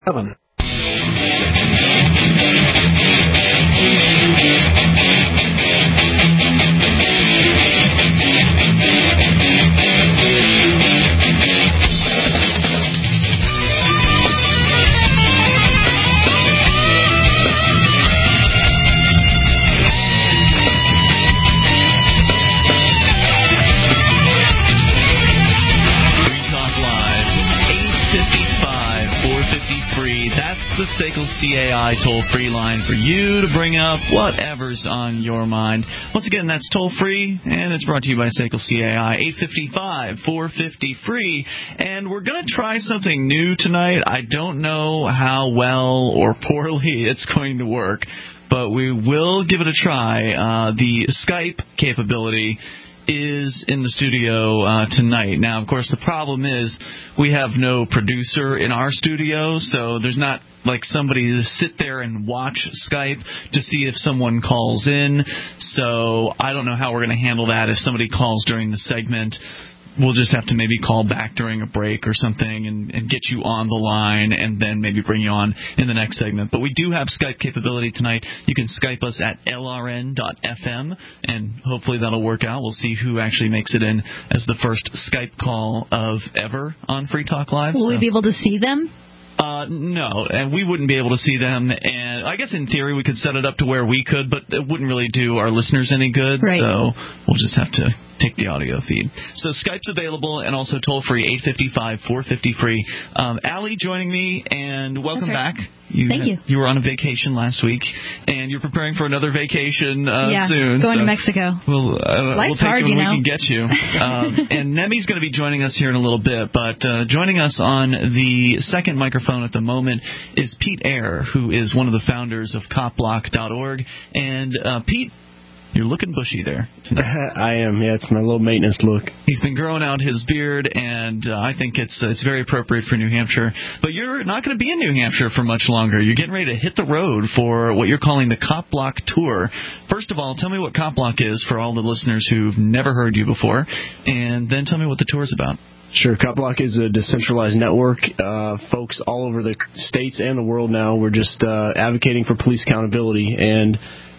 7. The SACL CAI toll-free line for you to bring up whatever's on your mind. Once again, that's toll-free, and it's brought to you by SACL CAI, 855-450-FREE. And we're going to try something new tonight. I don't know how well or poorly it's going to work, but we will give it a try. The Skype capability is in the studio tonight. Now, of course, the problem is we have no producer in our studio, so there's not like somebody to sit there and watch Skype to see if someone calls in. So I don't know how we're going to handle that. If somebody calls during the segment, we'll just have to maybe call back during a break or something and get you on the line and then maybe bring you on in the next segment. But we do have Skype capability tonight. You can Skype us at lrn.fm, and hopefully that'll work out. We'll see who actually makes it in as the first Skype call of ever on Free Talk Live. Will we be able to see them? No, and we wouldn't be able to see them. And I guess in theory we could set it up to where we could, but it wouldn't really do our listeners any good. Right. So we'll just have to take the audio feed. So Skype's available and also toll-free, 855-450-FREE. Allie joining me, and welcome back. Thank you. You were on a vacation last week, and you're preparing for another vacation soon. Going to Mexico. We'll Life's take hard, you when you know. we can get you. And Nemi's going to be joining us here in a little bit, but joining us on the second microphone at the moment is Pete Eyre, who is one of the founders of copblock.org. And Pete, you're looking bushy there tonight. I am, yeah. It's my low maintenance look. He's been growing out his beard, and I think it's very appropriate for New Hampshire. But you're not going to be in New Hampshire for much longer. You're getting ready to hit the road for what you're calling the Cop Block Tour. First of all, tell me what Cop Block is for all the listeners who've never heard you before, and then tell me what the tour is about. Sure. CopBlock is a decentralized network. Folks all over the states and the world now, we're just advocating for police accountability, and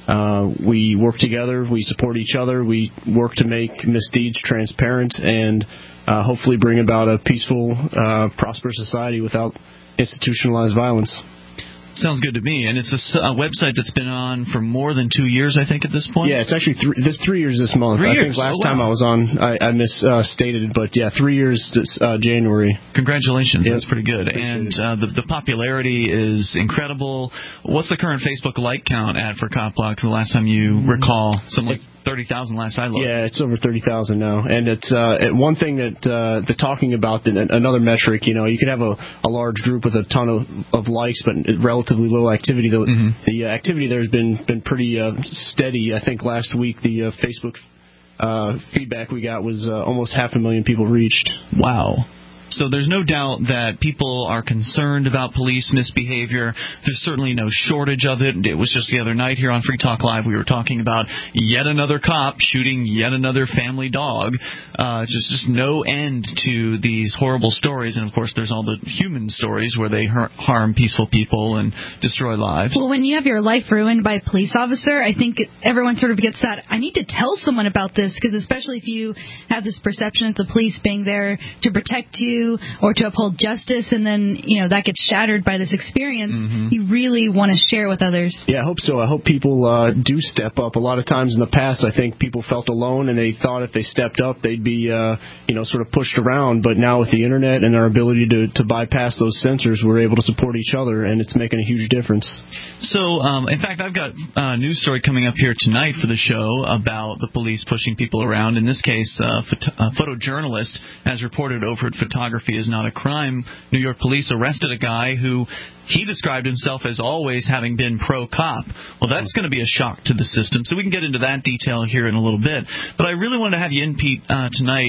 we work together, we support each other, we work to make misdeeds transparent, and hopefully bring about a peaceful, prosperous society without institutionalized violence. Sounds good to me. And it's a website that's been on for more than 2 years, I think, at this point? Yeah, it's actually 3 years this month. 3 years. I think last time I was on, I misstated it, but yeah, 3 years this January. Congratulations. Yep. That's pretty good. And the popularity is incredible. What's the current Facebook like count at for CopBlock the last time you recall? Something like 30,000 last I looked. Yeah, it's over 30,000 now. And it's one thing that they're talking about, another metric, you can have a large group with a ton of likes, but relatively low activity. The activity there has been pretty steady. I think last week the Facebook feedback we got was almost 500,000 people reached. Wow. So there's no doubt that people are concerned about police misbehavior. There's certainly no shortage of it. It was just the other night here on Free Talk Live we were talking about yet another cop shooting yet another family dog. Just no end to these horrible stories. And, of course, there's all the human stories where they harm peaceful people and destroy lives. Well, when you have your life ruined by a police officer, I think everyone sort of gets that, I need to tell someone about this, because especially if you have this perception of the police being there to protect you, or to uphold justice, and then that gets shattered by this experience. You really want to share with others. Yeah, I hope so. I hope people do step up. A lot of times in the past, I think people felt alone, and they thought if they stepped up, they'd be sort of pushed around. But now with the internet and our ability to bypass those censors, we're able to support each other, and it's making a huge difference. So, in fact, I've got a news story coming up here tonight for the show about the police pushing people around. In this case, a photojournalist has reported over at Photography Is Not a Crime. New York police arrested a guy who he described himself as always having been pro-cop. Well, that's going to be a shock to the system, so we can get into that detail here in a little bit. But I really wanted to have you in, Pete, tonight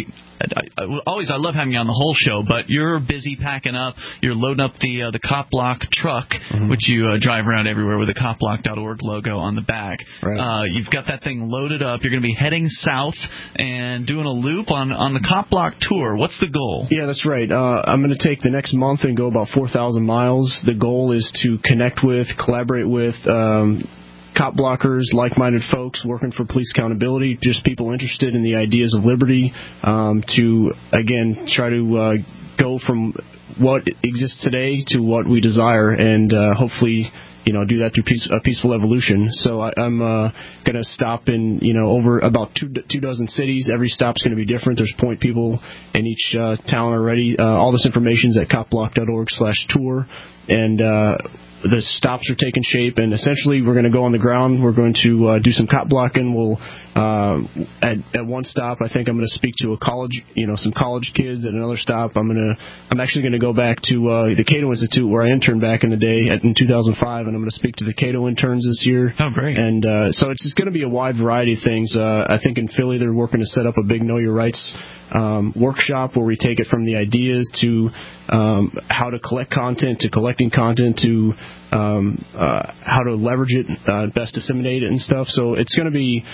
I love having you on the whole show, but you're busy packing up. You're loading up the Cop Block truck, which you drive around everywhere with the copblock.org logo on the back. Right. You've got that thing loaded up. You're going to be heading south and doing a loop on the Cop Block tour. What's the goal? Yeah, that's right. I'm going to take the next month and go about 4,000 miles. The goal is to connect with, collaborate with cop blockers, like-minded folks working for police accountability, just people interested in the ideas of liberty, to, again, try to go from what exists today to what we desire, and hopefully do that through a peaceful evolution. So I'm going to stop in, over about two dozen cities. Every stop's going to be different. There's point people in each town already. All this information's at copblock.org/tour, and the stops are taking shape, and essentially we're going to go on the ground. We're going to do some cop blocking. We'll at one stop, I think I'm going to speak to some college kids. At another stop, I'm actually going to go back to the Cato Institute where I interned back in the day in 2005, and I'm going to speak to the Cato interns this year. Oh, great! And so it's just going to be a wide variety of things. I think in Philly they're working to set up a big Know Your Rights workshop where we take it from the ideas to how to collect content, to collecting content, to how to leverage it, best disseminate it and stuff. So it's going to be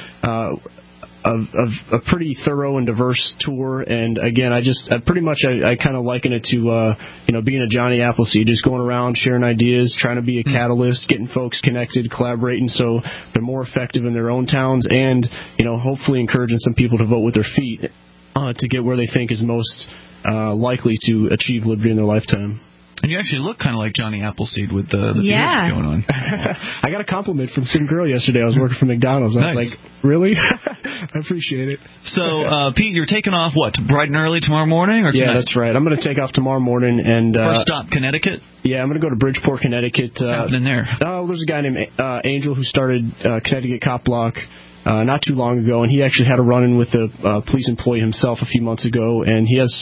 a pretty thorough and diverse tour. And again, I kind of liken it to being a Johnny Appleseed, just going around sharing ideas, trying to be a catalyst, getting folks connected, collaborating so they're more effective in their own towns, and hopefully encouraging some people to vote with their feet to get where they think is most likely to achieve liberty in their lifetime. And you actually look kind of like Johnny Appleseed with the beard going on. I got a compliment from some girl yesterday. I was working for McDonald's. I was like, really? I appreciate it. So, Pete, you're taking off, bright and early tomorrow morning? Or tonight? Yeah, that's right. I'm going to take off tomorrow morning. And first stop, Connecticut? Yeah, I'm going to go to Bridgeport, Connecticut. What's happening there? There's a guy named Angel who started Connecticut Cop Block not too long ago, and he actually had a run-in with a police employee himself a few months ago, and he has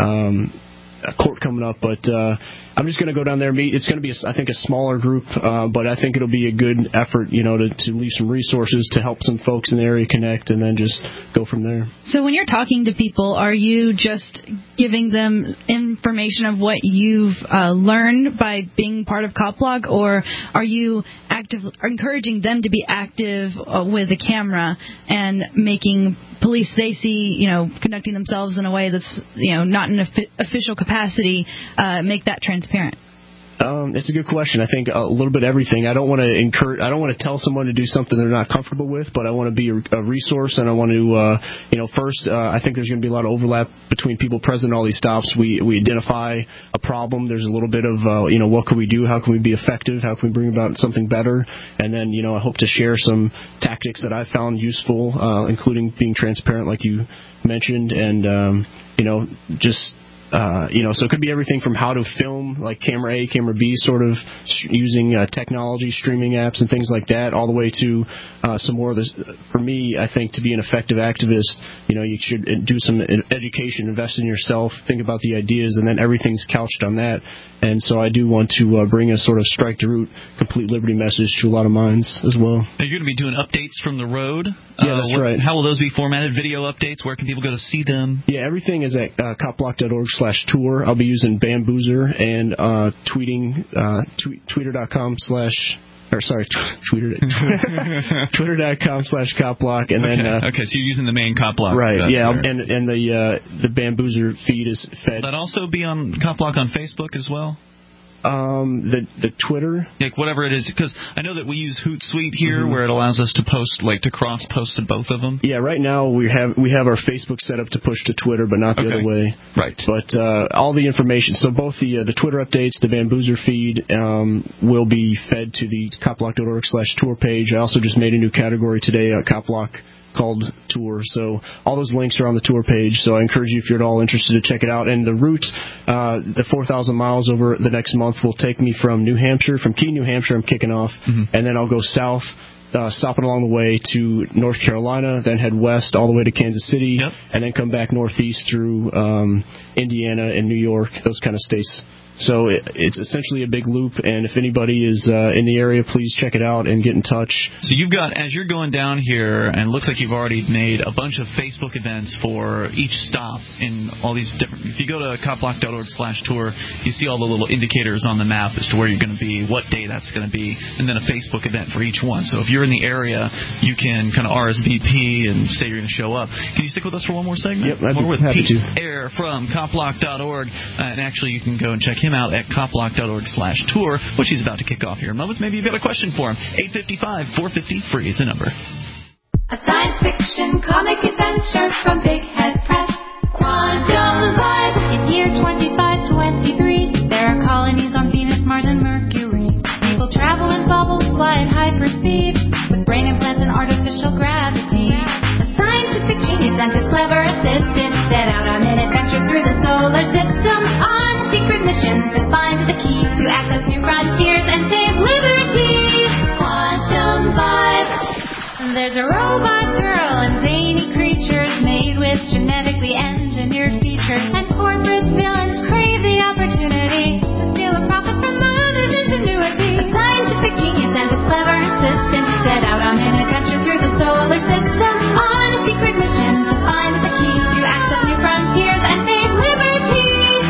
a court coming up, but I'm just going to go down there and meet. It's going to be, I think, a smaller group, but I think it'll be a good effort, to leave some resources to help some folks in the area connect, and then just go from there. So when you're talking to people, are you just giving them information of what you've learned by being part of Cop Block, or are you encouraging them to be active with a camera and making police they see, conducting themselves in a way that's, not in an official capacity, make that transparent? It's a good question. I think a little bit of everything. I don't want to tell someone to do something they're not comfortable with, but I want to be a resource, and I want to, first, I think there's going to be a lot of overlap between people present at all these stops. We identify a problem. There's a little bit of, what can we do? How can we be effective? How can we bring about something better? And then, I hope to share some tactics that I found useful, including being transparent, like you mentioned, and, so it could be everything from how to film, like camera A, camera B, sort of using technology, streaming apps and things like that, all the way to some more of this. For me, I think to be an effective activist, you should do some education, invest in yourself, think about the ideas, and then everything's couched on that. And so I do want to bring a sort of strike to root, complete liberty message to a lot of minds as well. Now, you're going to be doing updates from the road? Yeah, that's right. How will those be formatted? Video updates? Where can people go to see them? Yeah, everything is at copblock.org/tour. I'll be using Bamboozer and tweeting, twitter.com/ Twitter.com/copblock, and then okay, so you're using the main Cop Block, right? Yeah, and the Bamboozer feed is fed. Will that also be on Cop Block on Facebook as well? The Twitter, like whatever it is, because I know that we use Hootsuite here, where it allows us to post, to cross post to both of them. Yeah, right now we have our Facebook set up to push to Twitter, but not the other way. Right. But all the information, so both the Twitter updates, the Bamboozer feed, will be fed to the copblock.org/tour page. I also just made a new category today, Cop Block, called Tour. So all those links are on the tour page. So I encourage you, if you're at all interested, to check it out. And the route, the 4,000 miles over the next month, will take me from New Hampshire, from Keene, New Hampshire. I'm kicking off, and then I'll go south, stopping along the way to North Carolina, then head west all the way to Kansas City, and then come back northeast through Indiana and New York, those kind of states. So it's essentially a big loop, and if anybody is in the area, please check it out and get in touch. So you've got, as you're going down here, and it looks like you've already made a bunch of Facebook events for each stop in all these different. If you go to copblock.org/tour, you see all the little indicators on the map as to where you're going to be, what day that's going to be, and then a Facebook event for each one. So if you're in the area, you can kind of RSVP and say you're going to show up. Can you stick with us for one more segment? Yep, I'd be with happy Pete to. Air from copblock.org, and actually you can go and check him out at copblock.org/tour, which he's about to kick off here in moments. Maybe you've got a question for him. 855-450-FREE is the number. A science fiction comic adventure from Big Head Press. Quantum Vibe. In year 2523, there are colonies on Venus, Mars, and Mercury. People travel in bubbles, fly at hyperspeed, with brain implants and artificial gravity. A scientific genius and his clever assistant set out on an adventure through the solar system on secret missions to find the key to access new frontiers and save liberty. Quantum Vibe. There's a robot girl and zany creatures made with genetically engineered features, and corporate villains crave the opportunity to steal a profit from others' ingenuity. A scientific genius and his clever assistant set out on an adventure through the solar system on a secret mission to find the key to access new frontiers and save liberty.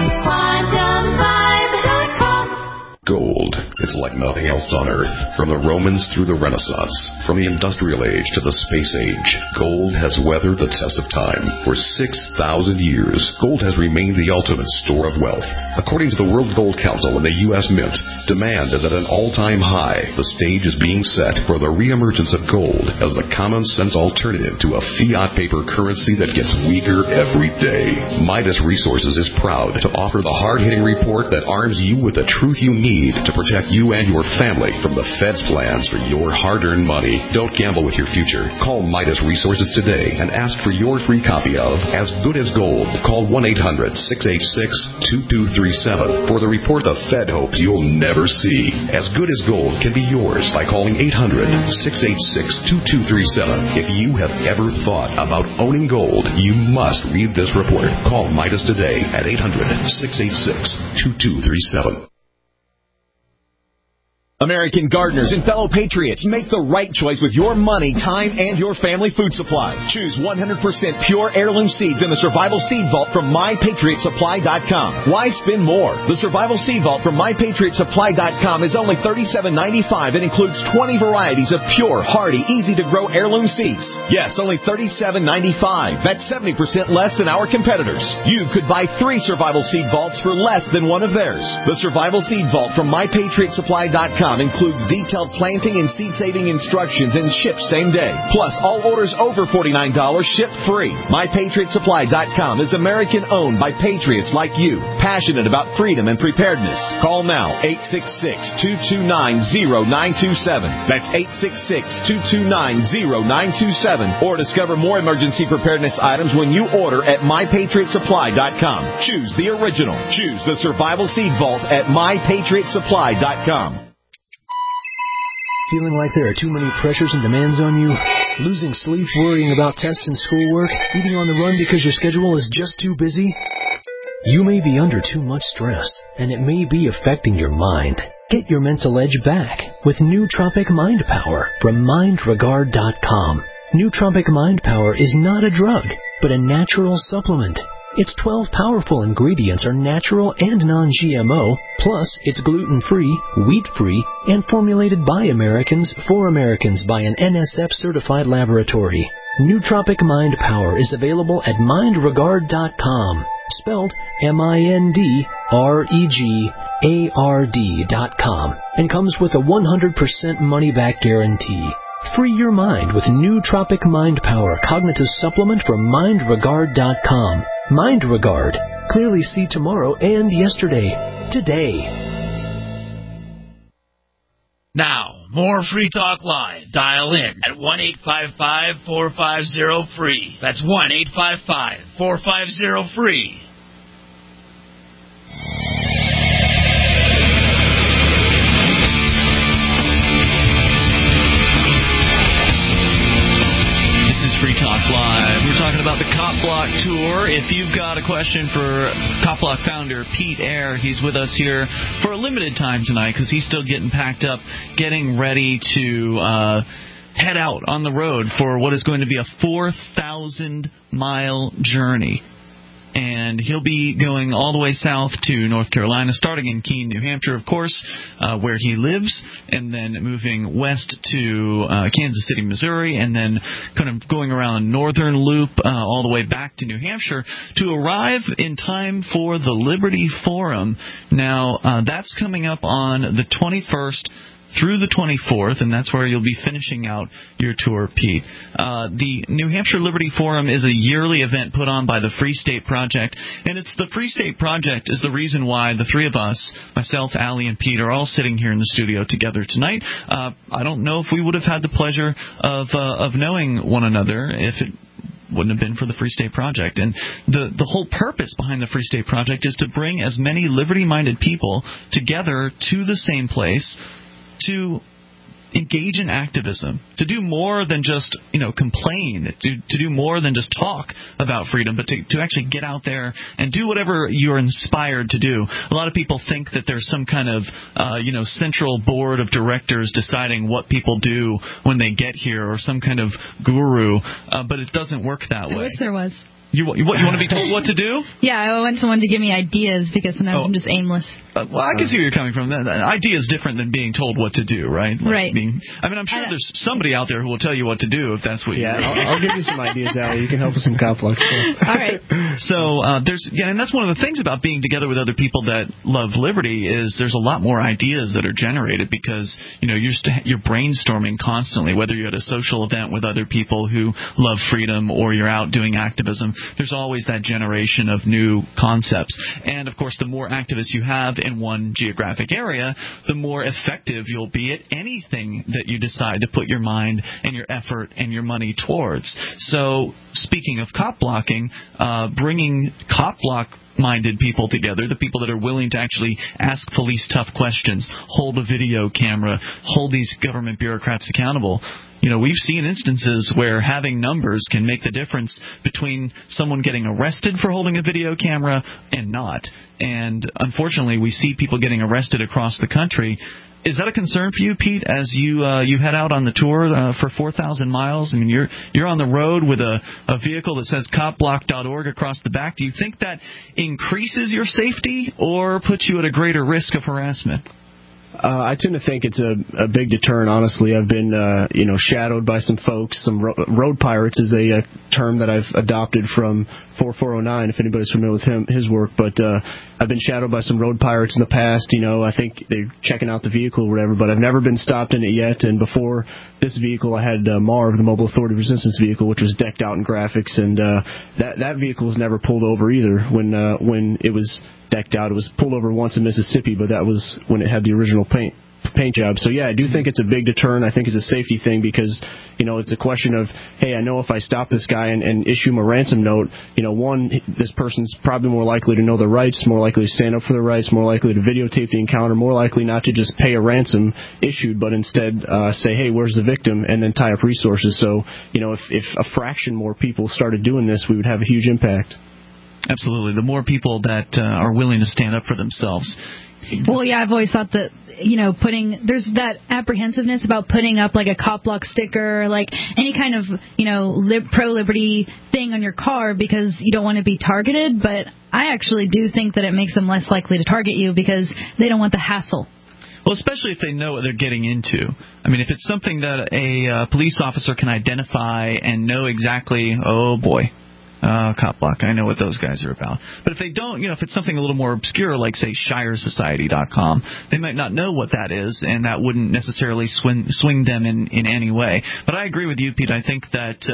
QuantumVibe.com. Gold. It's like nothing else on Earth. From the Romans through the Renaissance, from the Industrial Age to the Space Age, gold has weathered the test of time. For 6,000 years, gold has remained the ultimate store of wealth. According to the World Gold Council and the U.S. Mint, demand is at an all-time high. The stage is being set for the reemergence of gold as the common-sense alternative to a fiat paper currency that gets weaker every day. Midas Resources is proud to offer the hard-hitting report that arms you with the truth you need to protect you and your family from the Fed's plans for your hard-earned money. Don't gamble with your future. Call Midas Resources today and ask for your free copy of As Good as Gold. Call 1-800-686-2237 for the report the Fed hopes you'll never see. As Good as Gold can be yours by calling 800-686-2237. If you have ever thought about owning gold, you must read this report. Call Midas today at 800-686-2237. American gardeners and fellow patriots, make the right choice with your money, time, and your family food supply. Choose 100% pure heirloom seeds in the Survival Seed Vault from MyPatriotSupply.com. Why spend more? The Survival Seed Vault from MyPatriotSupply.com is only $37.95 and includes 20 varieties of pure, hardy, easy-to-grow heirloom seeds. Yes, only $37.95. That's 70% less than our competitors. You could buy 3 Survival Seed Vaults for less than one of theirs. The Survival Seed Vault from MyPatriotSupply.com includes detailed planting and seed-saving instructions and ships same day. Plus, all orders over $49 ship free. MyPatriotSupply.com is American-owned by patriots like you, passionate about freedom and preparedness. Call now, 866-229-0927. That's 866-229-0927. Or discover more emergency preparedness items when you order at MyPatriotSupply.com. Choose the original. Choose the Survival Seed Vault at MyPatriotSupply.com. Feeling like there are too many pressures and demands on you? Losing sleep, worrying about tests and schoolwork? Eating on the run because your schedule is just too busy? You may be under too much stress, and it may be affecting your mind. Get your mental edge back with Nootropic Mind Power from MindRegard.com. Nootropic Mind Power is not a drug, but a natural supplement. Its 12 powerful ingredients are natural and non-GMO, plus it's gluten-free, wheat-free, and formulated by Americans for Americans by an NSF-certified laboratory. Nootropic Mind Power is available at MindRegard.com, spelled MindRegard.com, and comes with a 100% money-back guarantee. Free your mind with Nootropic Mind Power Cognitive Supplement from MindRegard.com. MindRegard. Clearly see tomorrow and yesterday. Today. Now, more Free Talk Live. Dial in at 1-855-450-FREE. That's 1-855-450-FREE. Free Talk Live. We're talking about the Cop Block Tour. If you've got a question for Cop-Block founder Pete Eyre. He's with us here for a limited time tonight because he's still getting packed up, getting ready to head out on the road for what is going to be a 4,000-mile journey. And he'll be going all the way south to North Carolina, starting in Keene, New Hampshire, of course, where he lives, and then moving west to Kansas City, Missouri, and then kind of going around Northern Loop all the way back to New Hampshire to arrive in time for the Liberty Forum. Now, that's coming up on the 21st through the 24th, and that's where you'll be finishing out your tour, Pete. The New Hampshire Liberty Forum is a yearly event put on by the Free State Project, and it's the Free State Project is the reason why the three of us, myself, Allie, and Pete, are all sitting here in the studio together tonight. I don't know if we would have had the pleasure of knowing one another if it wouldn't have been for the Free State Project. And the whole purpose behind the Free State Project is to bring as many liberty-minded people together to the same place to engage in activism, to do more than just, complain, to do more than just talk about freedom, but to actually get out there and do whatever you're inspired to do. A lot of people think that there's some kind of, central board of directors deciding what people do when they get here, or some kind of guru, but it doesn't work that way. I wish there was. You want to be told what to do? Yeah, I want someone to give me ideas because sometimes I'm just aimless. Well, I can see where you're coming from. That idea is different than being told what to do, right? Right. I'm sure there's somebody out there who will tell you what to do if that's what you want. I'll give you some ideas, Allie. You can help with some Cop-Block stuff. All right. So and that's one of the things about being together with other people that love liberty is there's a lot more ideas that are generated because, you're brainstorming constantly, whether you're at a social event with other people who love freedom or you're out doing activism. There's always that generation of new concepts. And, of course, the more activists you have in one geographic area, the more effective you'll be at anything that you decide to put your mind and your effort and your money towards. So, speaking of cop-blocking, bringing cop-block-minded people together, the people that are willing to actually ask police tough questions, hold a video camera, hold these government bureaucrats accountable. We've seen instances where having numbers can make the difference between someone getting arrested for holding a video camera and not. And unfortunately, we see people getting arrested across the country. Is that a concern for you, Pete, as you head out on the tour for 4,000 miles? I mean, you're on the road with a vehicle that says copblock.org across the back. Do you think that increases your safety or puts you at a greater risk of harassment? I tend to think it's a big deterrent, honestly. I've been, shadowed by some folks. Some road pirates is a term that I've adopted from 4409, if anybody's familiar with his work. But I've been shadowed by some road pirates in the past. I think they're checking out the vehicle or whatever, but I've never been stopped in it yet. And before this vehicle, I had Marv, the Mobile Authority Resistance vehicle, which was decked out in graphics. And that vehicle was never pulled over either when it was decked out. It was pulled over once in Mississippi, but that was when it had the original paint job. So, yeah, I do think it's a big deterrent. I think it's a safety thing because, it's a question of, hey, I know if I stop this guy and issue him a ransom note, one, this person's probably more likely to know their rights, more likely to stand up for their rights, more likely to videotape the encounter, more likely not to just pay a ransom issued, but instead say, hey, where's the victim, and then tie up resources. So, if a fraction more people started doing this, we would have a huge impact. Absolutely. The more people that are willing to stand up for themselves. Well, yeah, I've always thought that, there's that apprehensiveness about putting up like a cop-block sticker, like any kind of, pro-liberty thing on your car because you don't want to be targeted. But I actually do think that it makes them less likely to target you because they don't want the hassle. Well, especially if they know what they're getting into. I mean, if it's something that a police officer can identify and know exactly, oh, boy. Cop-Block, I know what those guys are about. But if they don't, if it's something a little more obscure, like, say, ShireSociety.com, they might not know what that is, and that wouldn't necessarily swing them in any way. But I agree with you, Pete. I think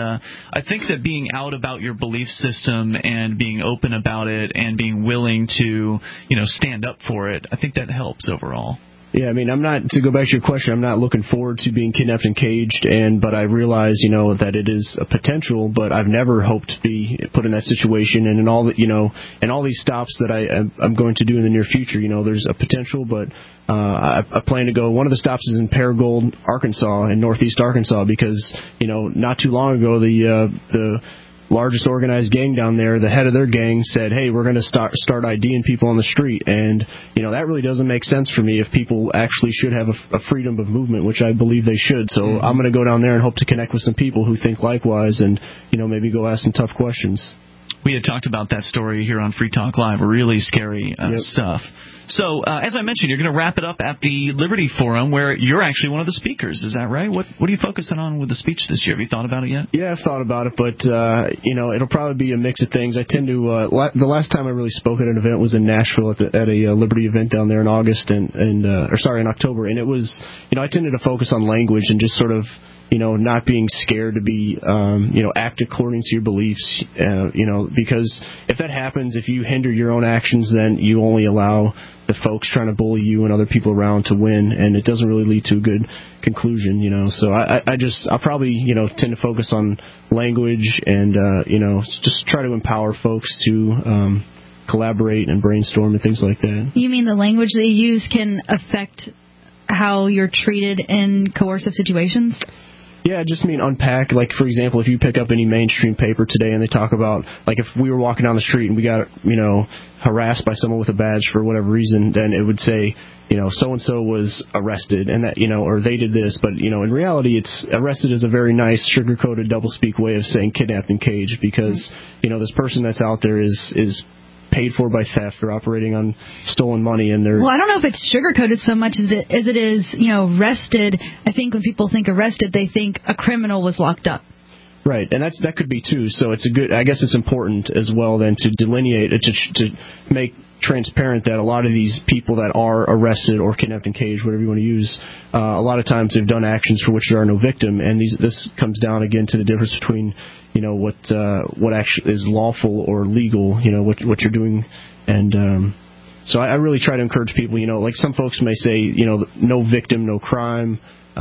that being out about your belief system and being open about it and being willing to, stand up for it, I think that helps overall. Yeah, I mean, to go back to your question, I'm not looking forward to being kidnapped and caged, but I realize, that it is a potential, but I've never hoped to be put in that situation. And in all these stops that I'm going to do in the near future, there's a potential, but I plan to go. One of the stops is in Paragould, Arkansas, in northeast Arkansas, because, not too long ago, the largest organized gang down there, the head of their gang said, hey, we're going to start IDing people on the street. And, that really doesn't make sense for me if people actually should have a freedom of movement, which I believe they should. So I'm going to go down there and hope to connect with some people who think likewise and, maybe go ask some tough questions. We had talked about that story here on Free Talk Live, really scary stuff. So, as I mentioned, you're going to wrap it up at the Liberty Forum, where you're actually one of the speakers. Is that right? What are you focusing on with the speech this year? Have you thought about it yet? Yeah, I've thought about it, but, it'll probably be a mix of things. I tend to, the last time I really spoke at an event was in Nashville at a Liberty event down there in in October. And it was, I tended to focus on language and just sort of, not being scared to be, act according to your beliefs, because if that happens, if you hinder your own actions, then you only allow the folks trying to bully you and other people around to win, and it doesn't really lead to a good conclusion, So I'll probably, tend to focus on language and, just try to empower folks to, collaborate and brainstorm and things like that. You mean the language they use can affect how you're treated in coercive situations? Yeah, I just mean unpack. Like, for example, if you pick up any mainstream paper today and they talk about, like, if we were walking down the street and we got, harassed by someone with a badge for whatever reason, then it would say, so-and-so was arrested and that, or they did this. But, in reality, it's arrested is a very nice sugar-coated doublespeak way of saying kidnapped and caged because, this person that's out there is paid for by theft or operating on stolen money, and they're... Well, I don't know if it's sugar-coated so much as it is, arrested. I think when people think arrested, they think a criminal was locked up. Right, and that could be too. So I guess it's important as well then to delineate, to make transparent that a lot of these people that are arrested or kidnapped and caged, whatever you want to use, a lot of times they've done actions for which there are no victim, and this comes down again to the difference between what actually is lawful or legal, what you're doing, and so I really try to encourage people, like some folks may say, no victim, no crime.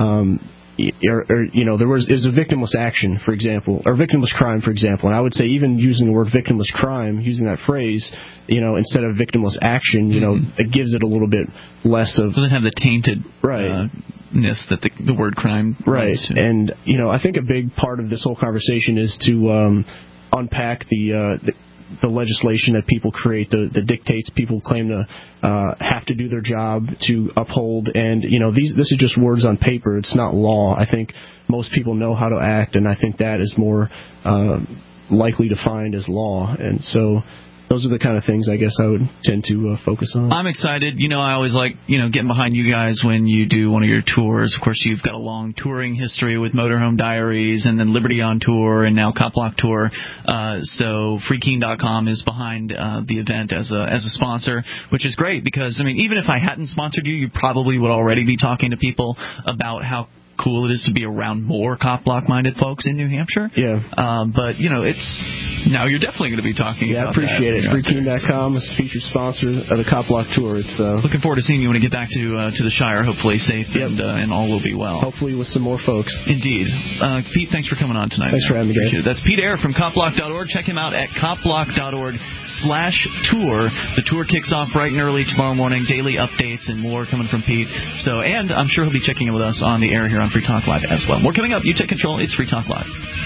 Or there was a victimless action, for example, or victimless crime, for example. And I would say even using the word victimless crime, using that phrase, instead of victimless action, it gives it a little bit less of... Doesn't have the tainted ness that the word crime... Right. And, I think a big part of this whole conversation is to unpack the legislation that people create, the dictates people claim to have to do their job to uphold. And, this is just words on paper. It's not law. I think most people know how to act, and I think that is more likely defined as law. And so those are the kind of things I guess I would tend to focus on. I'm excited. I always like, getting behind you guys when you do one of your tours. Of course, you've got a long touring history with Motorhome Diaries and then Liberty on Tour and now Cop Block Tour. So freekeen.com is behind the event as a sponsor, which is great because, even if I hadn't sponsored you, you probably would already be talking to people about how cool it is to be around more Cop Block-minded folks in New Hampshire. Yeah. But, it's now you're definitely going to be talking about that. Yeah, I appreciate it. Freekeen.com is a featured sponsor of the Cop Block Tour. It's looking forward to seeing you when you get back to the Shire, hopefully safe and all will be well. Hopefully with some more folks. Indeed. Pete, thanks for coming on tonight. Thanks for having me, guys. That's Pete Eyre from copblock.org. Check him out at copblock.org/tour. The tour kicks off bright and early tomorrow morning. Daily updates and more coming from Pete. So, and I'm sure he'll be checking in with us on the air here on Free Talk Live as well. More coming up. You take control. It's Free Talk Live.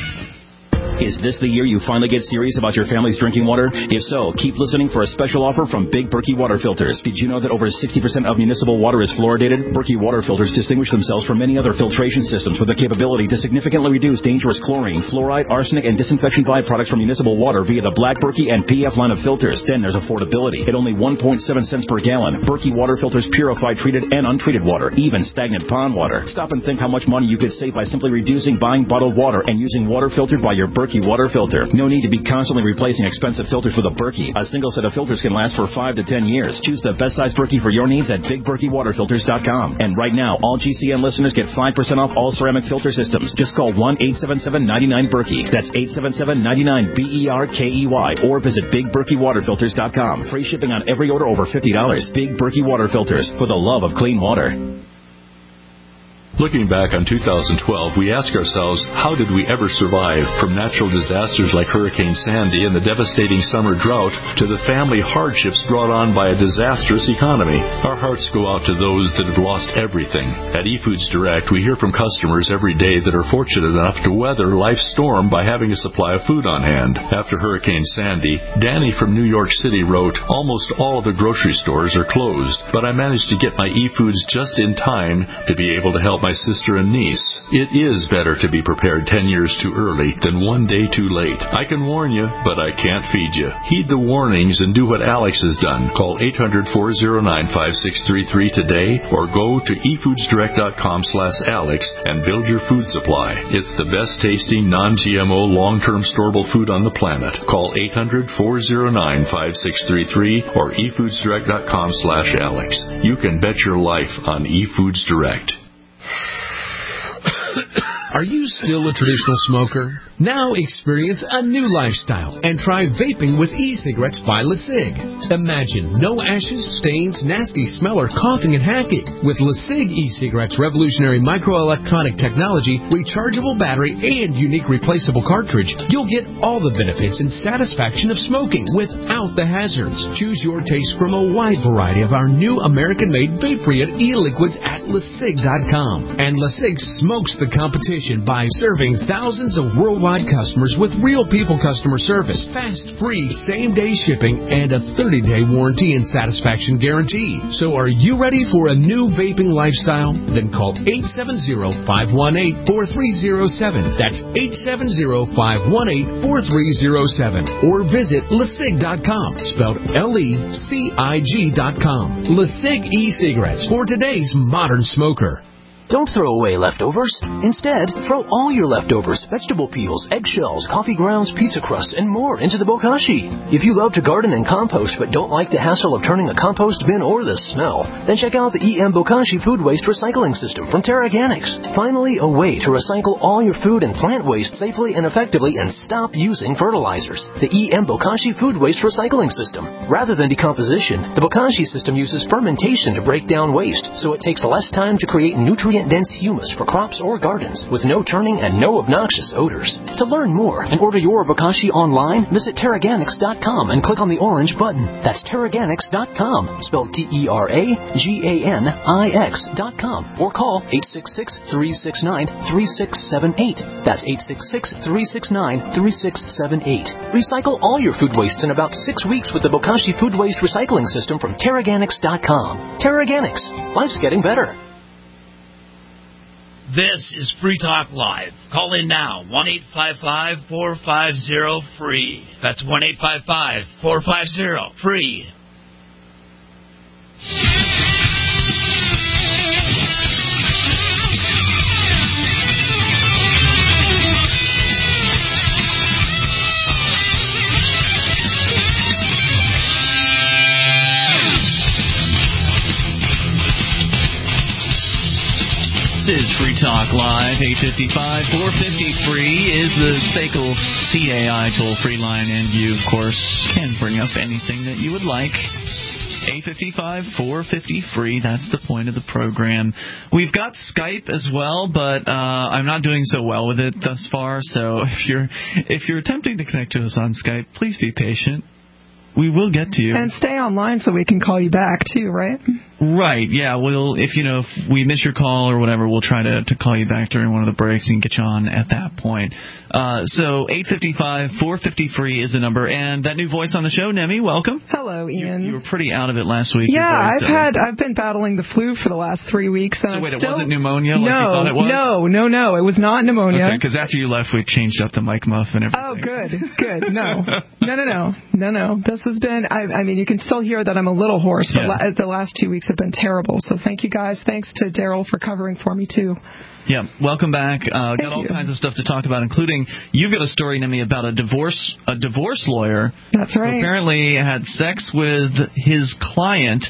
Is this the year you finally get serious about your family's drinking water? If so, keep listening for a special offer from Big Berkey Water Filters. Did you know that over 60% of municipal water is fluoridated? Berkey Water Filters distinguish themselves from many other filtration systems with the capability to significantly reduce dangerous chlorine, fluoride, arsenic, and disinfection byproducts from municipal water via the Black Berkey and PF line of filters. Then there's affordability. At only 1.7 cents per gallon, Berkey Water Filters purify treated and untreated water, even stagnant pond water. Stop and think how much money you could save by simply reducing buying bottled water and using water filtered by your Berkey Water Filter. No need to be constantly replacing expensive filters with a Berkey. A single set of filters can last for 5 to 10 years. Choose the best size Berkey for your needs at BigBerkeyWaterFilters.com. And right now, all GCN listeners get 5% off all ceramic filter systems. Just call 1-877-99-BERKEY. That's 877-99-BERKEY. Or visit BigBerkeyWaterFilters.com. Free shipping on every order over $50. Big Berkey Water Filters, for the love of clean water. Looking back on 2012, we ask ourselves, how did we ever survive? From natural disasters like Hurricane Sandy and the devastating summer drought to the family hardships brought on by a disastrous economy. Our hearts go out to those that have lost everything. At eFoods Direct, we hear from customers every day that are fortunate enough to weather life's storm by having a supply of food on hand. After Hurricane Sandy, Danny from New York City wrote, almost all of the grocery stores are closed, but I managed to get my eFoods just in time to be able to help my sister and niece. It is better to be prepared 10 years too early than one day too late. I can warn you, but I can't feed you. Heed the warnings and do what Alex has done. Call 800-409-5633 today or go to efoodsdirect.com/Alex and build your food supply. It's the best tasting, non-GMO, long-term storable food on the planet. Call 800-409-5633 or efoodsdirect.com/Alex. You can bet your life on eFoods Direct. Are you still a traditional smoker? Now experience a new lifestyle and try vaping with e-cigarettes by LeSig. Imagine no ashes, stains, nasty smell, or coughing and hacking. With LeSig e-cigarettes' revolutionary microelectronic technology, rechargeable battery, and unique replaceable cartridge, you'll get all the benefits and satisfaction of smoking without the hazards. Choose your taste from a wide variety of our new American-made vape-free e-liquids at LeSig.com. And LeSig smokes the competition by serving thousands of worldwide customers with real people customer service, fast, free, same-day shipping, and a 30-day warranty and satisfaction guarantee. So are you ready for a new vaping lifestyle? Then call 870-518-4307. That's 870-518-4307. Or visit LeSig.com, spelled LECIG.com. LeSig e-cigarettes for today's modern smoker. Don't throw away leftovers. Instead, throw all your leftovers, vegetable peels, eggshells, coffee grounds, pizza crusts, and more into the bokashi. If you love to garden and compost but don't like the hassle of turning a compost bin or the smell, then check out the EM Bokashi Food Waste Recycling System from TerraGanix. Finally, a way to recycle all your food and plant waste safely and effectively and stop using fertilizers. The EM Bokashi Food Waste Recycling System. Rather than decomposition, the Bokashi system uses fermentation to break down waste, so it takes less time to create nutrient-dense humus for crops or gardens with no turning and no obnoxious odors. To learn more and order your Bokashi online, visit TerraGanix.com and click on the orange button. That's TerraGanix.com, spelled TerraGanix.com, or call 866-369-3678. That's 866-369-3678. Recycle all your food wastes in about 6 weeks with the Bokashi Food Waste Recycling System from TerraGanix.com. TerraGanix. Life's getting better. This is Free Talk Live. Call in now, 1-855-450-FREE. That's 1-855-450-FREE. This is Free Talk Live, 855-450-FREE is the SACL CAI toll-free line, and you, of course, can bring up anything that you would like. 855-450-FREE, that's the point of the program. We've got Skype as well, but I'm not doing so well with it thus far, so if you're attempting to connect to us on Skype, please be patient. We will get to you. And stay online so we can call you back, too, right? Right, yeah. If we miss your call or whatever, we'll try to call you back during one of the breaks and get you on at that point. So 855-450-FREE is the number. And that new voice on the show, Nemi, welcome. Hello, Ian. You were pretty out of it last week. Yeah, I've been battling the flu for the last 3 weeks. And so wait, it wasn't pneumonia like you thought it was? No, it was not pneumonia. Okay, because after you left, we changed up the mic muff and everything. Oh, good. No. This has been, I mean, you can still hear that I'm a little hoarse, but the last 2 weeks have been terrible. So thank you guys. Thanks to Daryl for covering for me, too. Yeah, welcome back. Got all kinds of stuff to talk about, including you've got a story, Nemi, about a divorce lawyer. That's right. Who apparently had sex with his client,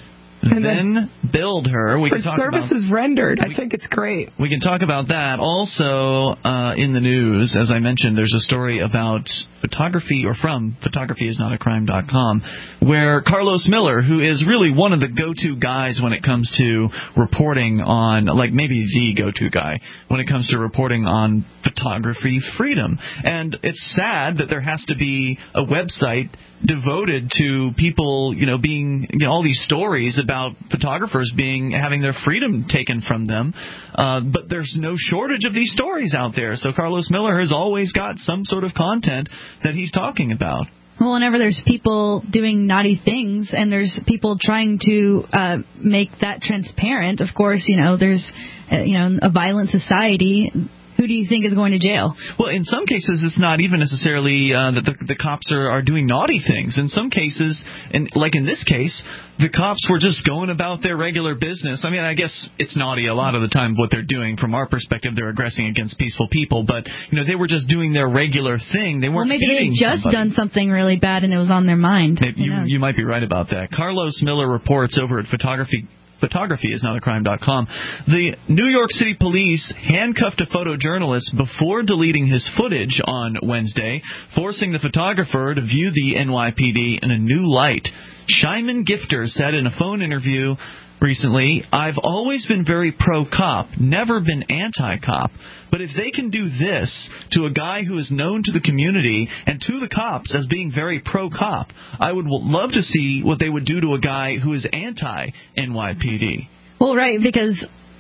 then billed her. We for can talk services rendered. I think it's great. We can talk about that. Also, in the news, as I mentioned, there's a story about photography, or from photographyisnotacrime.com, where Carlos Miller, who is really one of the go-to guys when it comes to reporting on, like maybe the go-to guy, when it comes to reporting on photography freedom. And it's sad that there has to be a website devoted to people, being, all these stories about photographers having their freedom taken from them. But there's no shortage of these stories out there. So Carlos Miller has always got some sort of content that he's talking about. Well, whenever there's people doing naughty things and there's people trying to make that transparent, of course, there's a violent society. Who do you think is going to jail? Well, in some cases, it's not even necessarily that the cops are doing naughty things. In some cases, and like in this case, the cops were just going about their regular business. I mean, I guess it's naughty a lot of the time what they're doing. From our perspective, they're aggressing against peaceful people. But, they were just doing their regular thing. They weren't maybe they had just done something really bad and it was on their mind. You might be right about that. Carlos Miller reports over at photographyisnotacrime.com. The New York City police handcuffed a photojournalist before deleting his footage on Wednesday, forcing the photographer to view the NYPD in a new light. Shyman Gifter said in a phone interview recently, "I've always been very pro-cop, never been anti-cop. But if they can do this to a guy who is known to the community and to the cops as being very pro-cop, I would love to see what they would do to a guy who is anti-NYPD." Well, right, because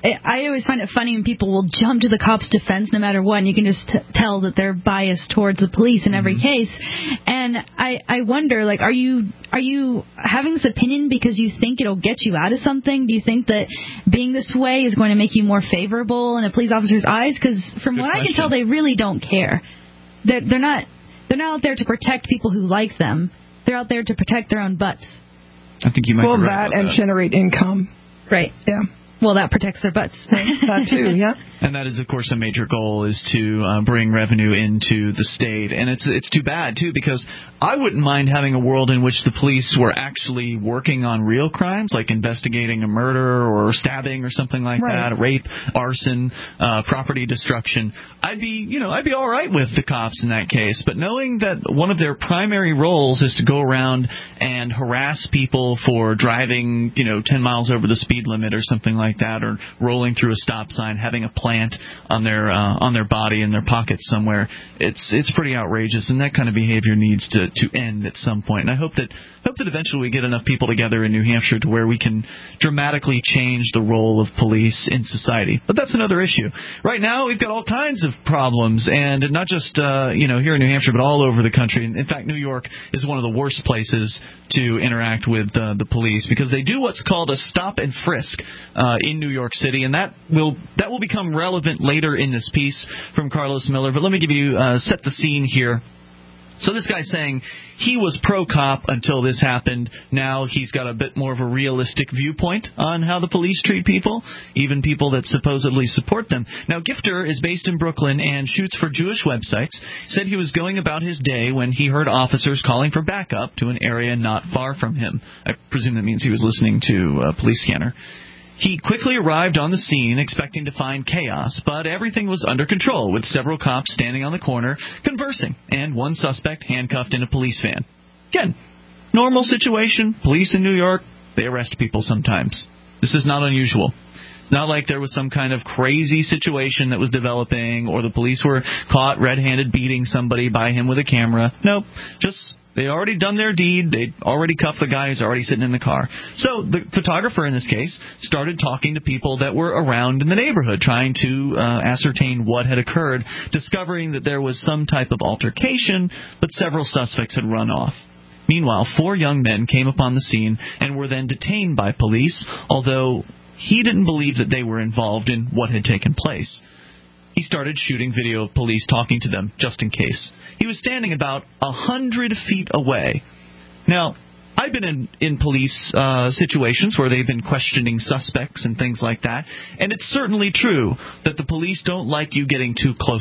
I always find it funny when people will jump to the cops' defense no matter what, and you can just tell that they're biased towards the police in every case. And I wonder, are you having this opinion because you think it'll get you out of something? Do you think that being this way is going to make you more favorable in a police officer's eyes? Because from what I can tell, they really don't care. They're not out there to protect people who like them. They're out there to protect their own butts. I think you might be right about that. And generate income. Right. Yeah. Well, that protects their butts. That too, yeah. And that is, of course, a major goal, is to bring revenue into the state. And it's too bad, too, because I wouldn't mind having a world in which the police were actually working on real crimes, like investigating a murder or stabbing or something like that, rape, arson, property destruction. I'd be all right with the cops in that case. But knowing that one of their primary roles is to go around and harass people for driving, 10 miles over the speed limit or something like that, or rolling through a stop sign, having a plant on their body in their pocket somewhere, it's pretty outrageous, and that kind of behavior needs to end at some point. And I hope that eventually we get enough people together in New Hampshire to where we can dramatically change the role of police in society. But that's another issue. Right now, we've got all kinds of problems, and not just here in New Hampshire, but all over the country. In fact, New York is one of the worst places to interact with the police, because they do what's called a stop and frisk in New York City, and that will become relevant later in this piece from Carlos Miller. But let me give you set the scene here. So this guy's saying he was pro-cop until this happened. Now he's got a bit more of a realistic viewpoint on how the police treat people, even people that supposedly support them. Now, Gifter is based in Brooklyn and shoots for Jewish websites. Said he was going about his day when he heard officers calling for backup to an area not far from him. I presume that means he was listening to a police scanner. He quickly arrived on the scene expecting to find chaos, but everything was under control, with several cops standing on the corner conversing, and one suspect handcuffed in a police van. Again, normal situation. Police in New York, they arrest people sometimes. This is not unusual. It's not like there was some kind of crazy situation that was developing, or the police were caught red-handed beating somebody by him with a camera. Nope, just they already done their deed. They'd already cuffed the guy who's already sitting in the car. So the photographer in this case started talking to people that were around in the neighborhood, trying to ascertain what had occurred, discovering that there was some type of altercation, but several suspects had run off. Meanwhile, 4 young men came upon the scene and were then detained by police, although he didn't believe that they were involved in what had taken place. He started shooting video of police talking to them, just in case. He was standing about 100 feet away. Now, I've been in police situations where they've been questioning suspects and things like that, and it's certainly true that the police don't like you getting too close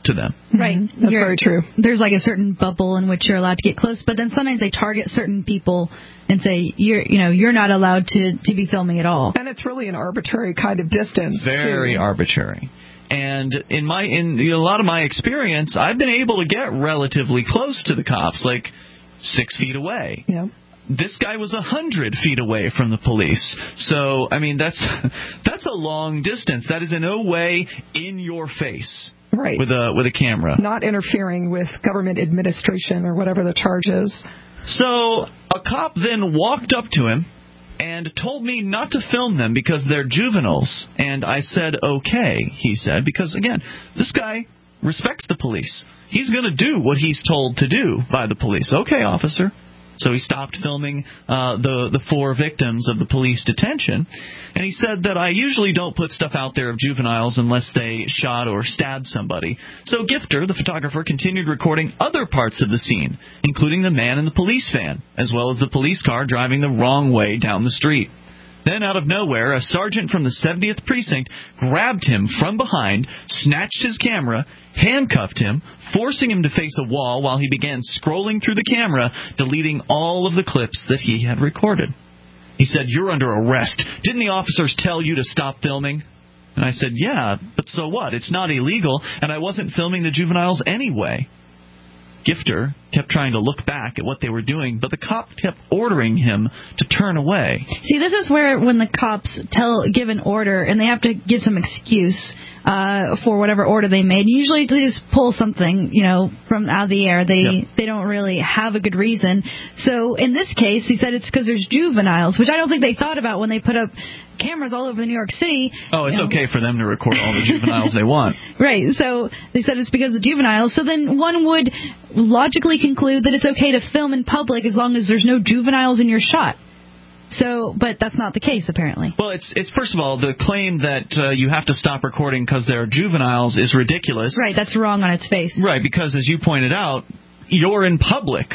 to them. Right. That's very true. There's like a certain bubble in which you're allowed to get close, but then sometimes they target certain people and say you're not allowed to be filming at all. And it's really an arbitrary kind of distance. Very arbitrary. And in a lot of my experience, I've been able to get relatively close to the cops, like 6 feet away. Yeah. This guy was 100 feet away from the police. So, I mean, that's a long distance. That is in no way in your face. Right. With a camera. Not interfering with government administration or whatever the charge is. So, a cop then walked up to him and told me not to film them because they're juveniles. And I said, okay, he said, because, again, this guy respects the police. He's going to do what he's told to do by the police. Okay, officer. So he stopped filming the 4 victims of the police detention. And he said that I usually don't put stuff out there of juveniles unless they shot or stabbed somebody. So Gifter, the photographer, continued recording other parts of the scene, including the man in the police van, as well as the police car driving the wrong way down the street. Then, out of nowhere, a sergeant from the 70th Precinct grabbed him from behind, snatched his camera, handcuffed him, forcing him to face a wall while he began scrolling through the camera, deleting all of the clips that he had recorded. He said, "You're under arrest. Didn't the officers tell you to stop filming?" And I said, "Yeah, but so what? It's not illegal, and I wasn't filming the juveniles anyway." Gifter kept trying to look back at what they were doing, but the cop kept ordering him to turn away. See, this is where when the cops give an order and they have to give some excuse for whatever order they made. Usually they just pull something, from out of the air. They don't really have a good reason. So in this case, he said it's because there's juveniles, which I don't think they thought about when they put up cameras all over New York City. Oh, it's okay for them to record all the juveniles they want. Right. So they said it's because of the juveniles. So then one would logically conclude that it's okay to film in public as long as there's no juveniles in your shot. So, but that's not the case, apparently. Well, it's first of all, the claim that you have to stop recording because there are juveniles is ridiculous. Right, that's wrong on its face. Right, because as you pointed out, you're in public.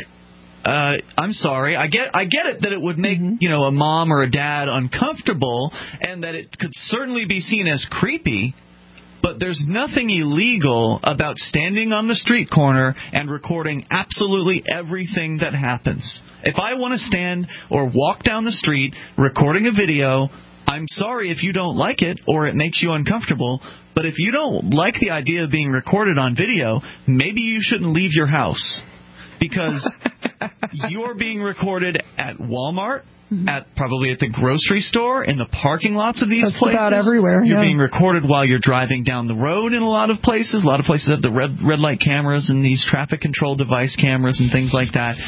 I'm sorry. I get it that it would make, a mom or a dad uncomfortable and that it could certainly be seen as creepy, but there's nothing illegal about standing on the street corner and recording absolutely everything that happens. If I want to stand or walk down the street recording a video, I'm sorry if you don't like it or it makes you uncomfortable, but if you don't like the idea of being recorded on video, maybe you shouldn't leave your house. Because you're being recorded at Walmart, probably at the grocery store, in the parking lots of these places. Just about everywhere. You're being recorded while you're driving down the road in a lot of places. A lot of places have the red light cameras and these traffic control device cameras and things like that.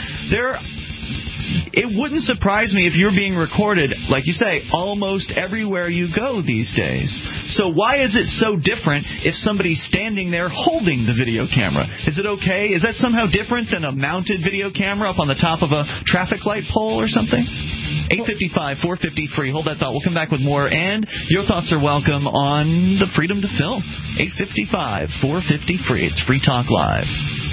It wouldn't surprise me if you're being recorded, like you say, almost everywhere you go these days. So why is it so different if somebody's standing there holding the video camera? Is it okay? Is that somehow different than a mounted video camera up on the top of a traffic light pole or something? 855-450 free. Hold that thought. We'll come back with more, and your thoughts are welcome on the freedom to film. 855-450 free. It's Free Talk Live.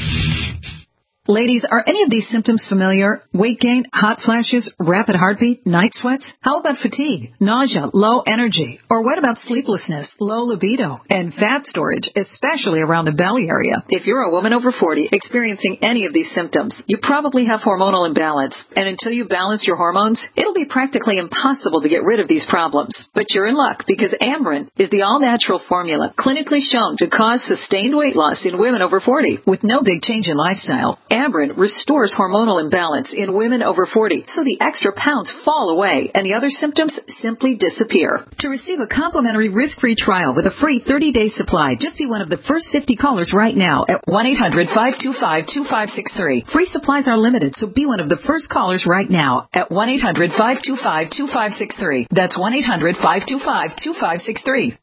Ladies, are any of these symptoms familiar? Weight gain, hot flashes, rapid heartbeat, night sweats? How about fatigue, nausea, low energy? Or what about sleeplessness, low libido, and fat storage, especially around the belly area? If you're a woman over 40 experiencing any of these symptoms, you probably have hormonal imbalance. And until you balance your hormones, it'll be practically impossible to get rid of these problems. But you're in luck because Amberen is the all-natural formula clinically shown to cause sustained weight loss in women over 40 with no big change in lifestyle. Amberen restores hormonal imbalance in women over 40, so the extra pounds fall away and the other symptoms simply disappear. To receive a complimentary risk-free trial with a free 30-day supply, just be one of the first 50 callers right now at 1-800-525-2563. Free supplies are limited, so be one of the first callers right now at 1-800-525-2563. That's 1-800-525-2563.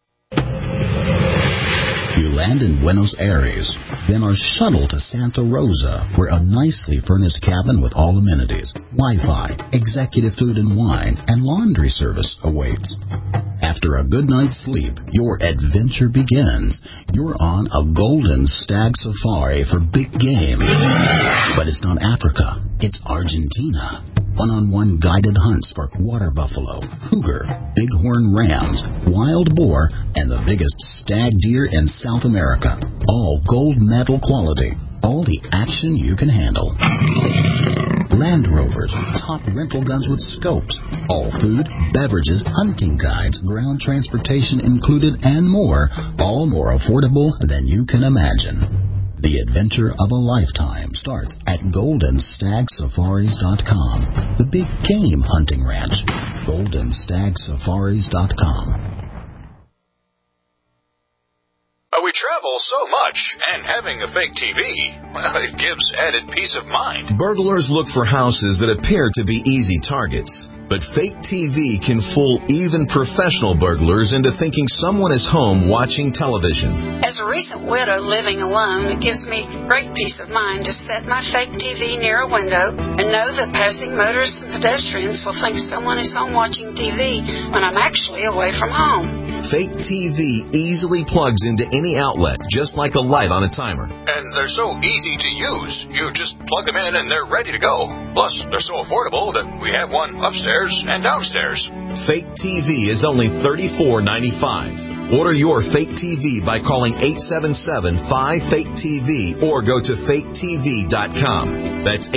You land in Buenos Aires, then are shuttled to Santa Rosa, where a nicely furnished cabin with all amenities, Wi-Fi, executive food and wine, and laundry service awaits. After a good night's sleep, your adventure begins. You're on a golden stag safari for big game. But it's not Africa, it's Argentina. one-on-one guided hunts for water buffalo, cougar, bighorn rams, wild boar, and the biggest stag deer in South America. All gold medal quality. All the action you can handle. Land Rovers, top rental guns with scopes. All food, beverages, hunting guides, ground transportation included, and more. All more affordable than you can imagine. The adventure of a lifetime starts at GoldenStagSafaris.com. The big game hunting ranch. GoldenStagSafaris.com. We travel so much, and having a fake TV, well, it gives added peace of mind. Burglars look for houses that appear to be easy targets. But fake TV can fool even professional burglars into thinking someone is home watching television. As a recent widow living alone, it gives me great peace of mind to set my fake TV near a window and know that passing motorists and pedestrians will think someone is home watching TV when I'm actually away from home. Fake TV easily plugs into any outlet, just like a light on a timer. And they're so easy to use. You just plug them in and they're ready to go. Plus, they're so affordable that we have one upstairs and downstairs. Fake TV is only $34.95. Order your fake TV by calling 877-5FAKE-TV or go to faketv.com. That's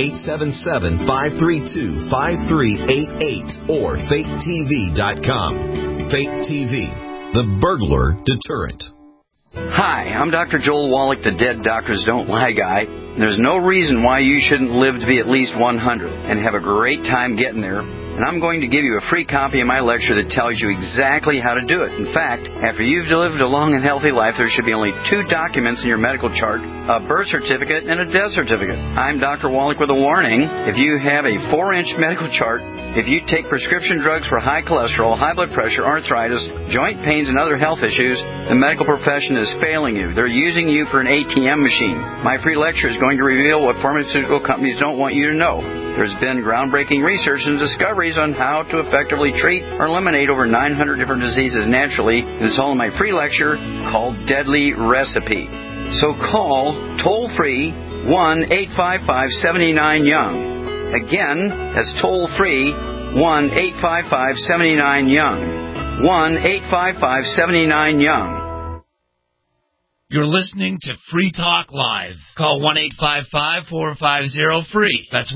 877-532-5388 or faketv.com. Fake TV, the burglar deterrent. Hi, I'm Dr. Joel Wallach, the Dead Doctors Don't Lie guy. There's no reason why you shouldn't live to be at least 100 and have a great time getting there. And I'm going to give you a free copy of my lecture that tells you exactly how to do it. In fact, after you've lived a long and healthy life, there should be only 2 documents in your medical chart, a birth certificate and a death certificate. I'm Dr. Wallach with a warning. If you have a 4-inch medical chart, if you take prescription drugs for high cholesterol, high blood pressure, arthritis, joint pains, and other health issues, the medical profession is failing you. They're using you for an ATM machine. My free lecture is going to reveal what pharmaceutical companies don't want you to know. There's been groundbreaking research and discoveries on how to effectively treat or eliminate over 900 different diseases naturally. And it's all in my free lecture called Deadly Recipe. So call toll-free 1-855-79-YOUNG. Again, that's toll-free 1-855-79-YOUNG. 1-855-79-YOUNG. You're listening to Free Talk Live. Call 1-855-450-FREE. That's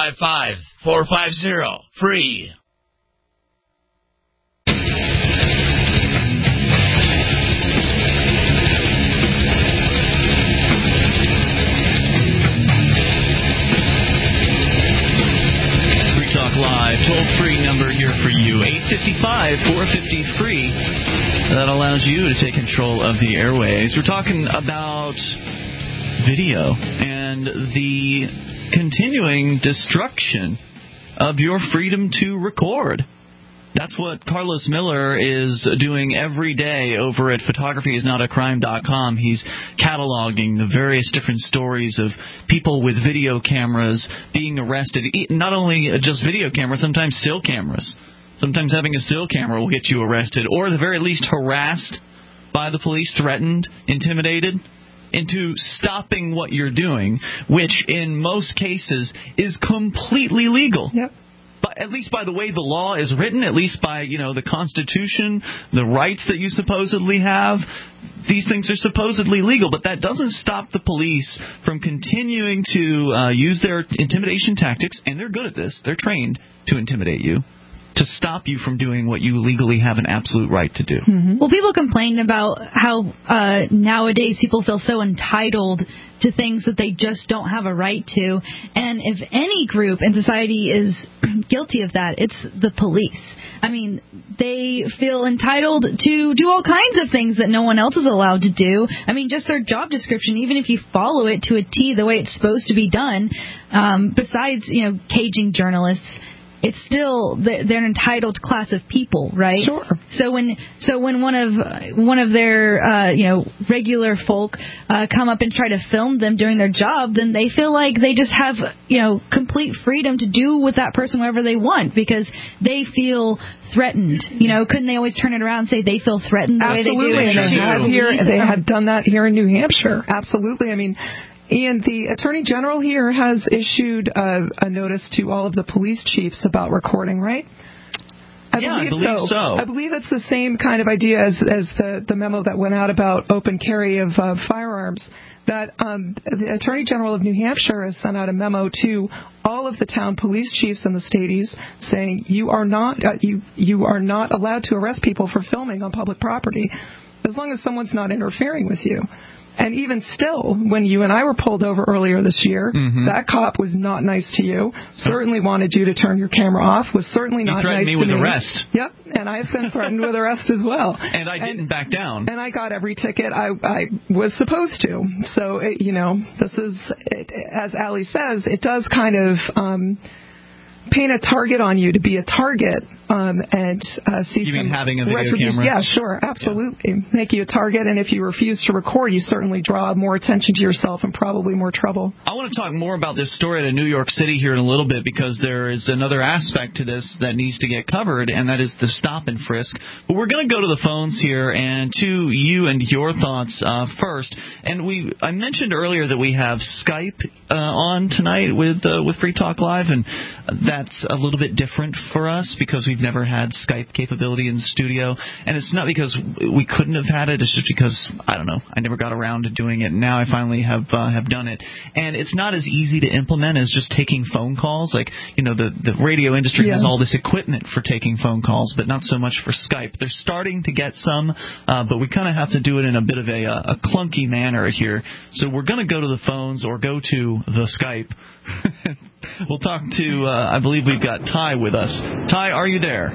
1-855-450-FREE. Free Talk Live, toll-free number here for you, 855-450-FREE. That allows you to take control of the airways. We're talking about video and the continuing destruction of your freedom to record. That's what Carlos Miller is doing every day over at photographyisnotacrime.com. He's cataloging the various different stories of people with video cameras being arrested. Not only just video cameras, sometimes still cameras. Sometimes having a still camera will get you arrested, or at the very least harassed by the police, threatened, intimidated, into stopping what you're doing, which in most cases is completely legal. Yep. But at least by the way the law is written, at least by, the Constitution, the rights that you supposedly have, these things are supposedly legal. But that doesn't stop the police from continuing to use their intimidation tactics, and they're good at this. They're trained to intimidate you, to stop you from doing what you legally have an absolute right to do. Mm-hmm. Well, people complain about how nowadays people feel so entitled to things that they just don't have a right to. And if any group in society is guilty of that, it's the police. I mean, they feel entitled to do all kinds of things that no one else is allowed to do. I mean, just their job description, even if you follow it to a T the way it's supposed to be done, besides, caging journalists, it's still they're an entitled class of people, right? Sure. So when one of their regular folk come up and try to film them doing their job, then they feel like they just have complete freedom to do with that person whatever they want because they feel threatened. Couldn't they always turn it around and say they feel threatened the Absolutely. way they do? They had done that here in New Hampshire. Absolutely. I mean, Ian, the Attorney General here has issued a notice to all of the police chiefs about recording, right? I believe so. I believe it's the same kind of idea as the memo that went out about open carry of firearms. That the Attorney General of New Hampshire has sent out a memo to all of the town police chiefs in the states saying you are not allowed to arrest people for filming on public property as long as someone's not interfering with you. And even still, when you and I were pulled over earlier this year, that cop was not nice to you, certainly wanted you to turn your camera off, was certainly not nice to me. He threatened me with arrest. Yep, and I've been threatened with arrest as well. And I didn't back down. And I got every ticket I was supposed to. So, this is, as Allie says, it does kind of paint a target on you to be a target and see you mean some having a video camera? Yeah, sure, absolutely. Yeah. Make you a target, and if you refuse to record, you certainly draw more attention to yourself and probably more trouble. I want to talk more about this story out of New York City here in a little bit because there is another aspect to this that needs to get covered, and that is the stop and frisk. But we're going to go to the phones here and to you and your thoughts first. And I mentioned earlier that we have Skype on tonight with Free Talk Live, and that's a little bit different for us because we've never had Skype capability in the studio. And it's not because we couldn't have had it. It's just because, I don't know, I never got around to doing it. And now I finally have done it. And it's not as easy to implement as just taking phone calls. Like, the radio industry has all this equipment for taking phone calls, but not so much for Skype. They're starting to get some, but we kind of have to do it in a bit of a clunky manner here. So we're going to go to the phones or go to the Skype. We'll talk to, I believe we've got Ty with us. Ty, are you there?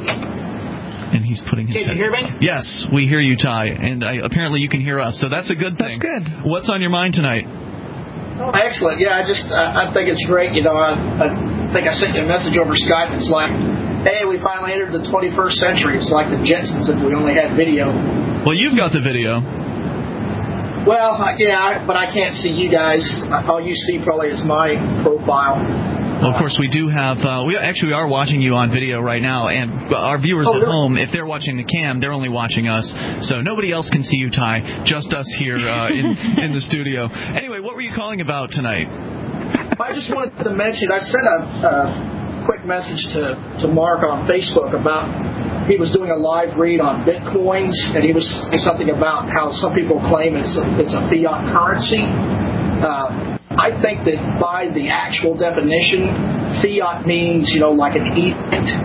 And he's putting his... Can you hear me? Yes, we hear you, Ty. And apparently you can hear us, so that's a good thing. That's good. What's on your mind tonight? Oh, excellent. Yeah, I think it's great. I think I sent you a message over Skype. It's like, hey, we finally entered the 21st century. It's like the Jetsons if we only had video. Well, you've got the video. Well, yeah, but I can't see you guys. All you see probably is my profile. Well, of course, we do have... we are watching you on video right now, and our viewers at home, if they're watching the cam, they're only watching us. So nobody else can see you, Ty, just us here in the studio. Anyway, what were you calling about tonight? I just wanted to mention, I sent a quick message to Mark on Facebook about... He was doing a live read on Bitcoins, and he was saying something about how some people claim it's a fiat currency. I think that by the actual definition, fiat means, like an edict.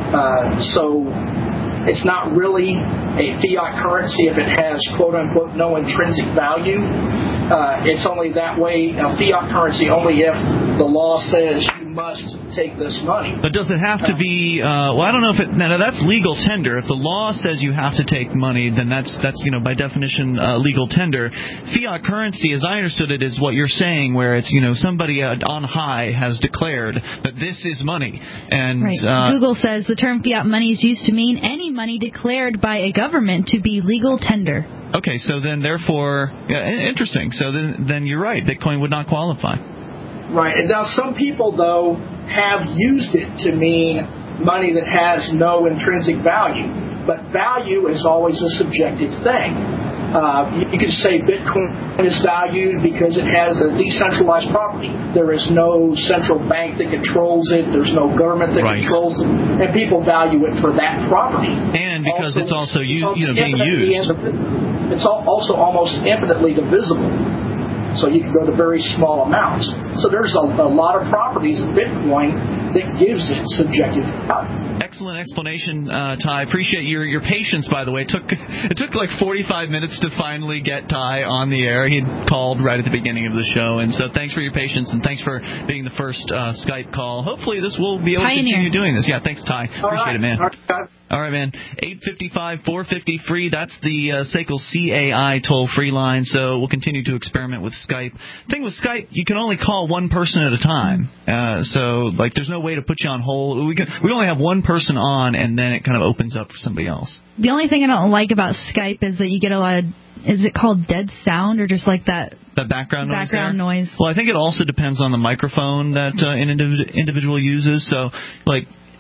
So it's not really a fiat currency if it has, quote-unquote, no intrinsic value. It's only that way, a fiat currency only if the law says you must take this money. But does it have to be, I don't know if now that's legal tender. If the law says you have to take money, then that's by definition, legal tender. Fiat currency, as I understood it, is what you're saying, where it's, somebody on high has declared that this is money. And right. Google says the term fiat money is used to mean any money declared by a government to be legal tender. Okay, so then therefore, interesting. So then you're right. Bitcoin would not qualify. Right. And now some people, though, have used it to mean money that has no intrinsic value. But value is always a subjective thing. You could say Bitcoin is valued because it has a decentralized property. There is no central bank that controls it. There's no government that controls it. And people value it for that property. And because it's also being used. It's also almost infinitely divisible. So you can go to very small amounts. So there's a lot of properties in Bitcoin that gives it subjective value. Excellent explanation, Ty. Appreciate your patience, by the way. It took like 45 minutes to finally get Ty on the air. He'd called right at the beginning of the show, and so thanks for your patience, and thanks for being the first Skype call. Hopefully this will be able to continue doing this. Yeah, thanks, Ty. Appreciate it, man. All right, man. 855-450-FREE. That's the SACL CAI toll-free line, so we'll continue to experiment with Skype. The thing with Skype, you can only call one person at a time. So, there's no way to put you on hold. We only have one person on, and then it kind of opens up for somebody else. The only thing I don't like about Skype is that you get a lot of, is it called dead sound or just like that? The background noise. Well, I think it also depends on the microphone that an individual uses. So,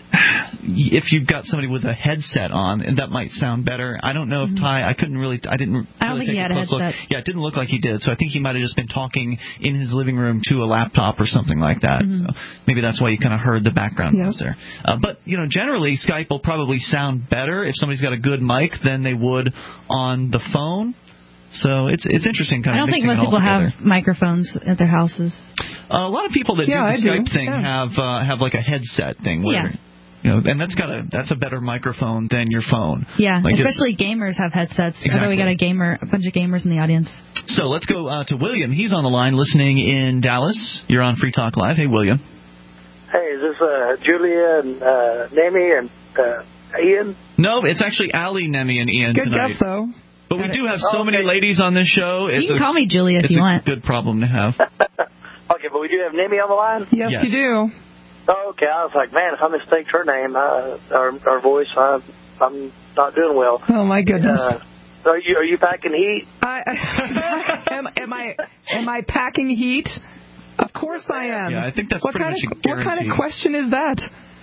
if you've got somebody with a headset on, and that might sound better. I don't know if Ty. I didn't really I don't think take he had a headset. look. Yeah, it didn't look like he did. So I think he might have just been talking in his living room to a laptop or something like that. So maybe that's why you kind of heard the background noise there. But generally Skype will probably sound better if somebody's got a good mic than they would on the phone. So it's interesting. I don't think most people have microphones at their houses. A lot of people that do the Skype thing have like a headset thing where and that's a better microphone than your phone. Yeah, like especially gamers have headsets. Exactly. Although we got a bunch of gamers in the audience. So let's go to William. He's on the line listening in Dallas. You're on Free Talk Live. Hey, William. Hey, is this Julia and Nemi and Ian? No, it's actually Allie, Nemi, and Ian Good tonight. guess, though. But we do have so many ladies on this show. You can call me Julia if you want. It's a good problem to have. Okay, but we do have Nemi on the line? Yes, you do. Oh, okay, I was like, man, if I mistake her name, our voice, I'm not doing well. Oh, my goodness. Are you packing heat? Am I packing heat? Of course I am. Yeah, I think that's pretty much a guarantee. What kind of question is that?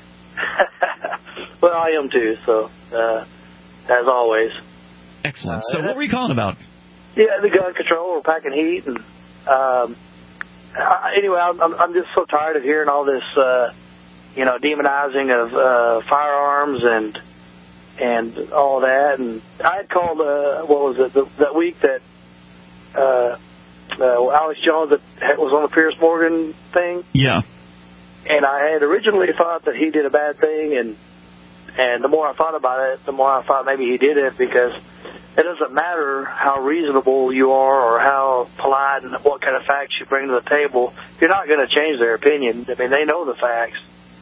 Well, I am too, so as always. Excellent. So what were you calling about? Yeah, the gun control or packing heat. And anyway, I'm just so tired of hearing all this, demonizing of firearms and all that. And I had called, that week that Alex Jones that was on the Piers Morgan thing. Yeah. And I had originally thought that he did a bad thing, and the more I thought about it, the more I thought maybe he did it, because it doesn't matter how reasonable you are or how polite and what kind of facts you bring to the table. You're not going to change their opinion. I mean, they know the facts,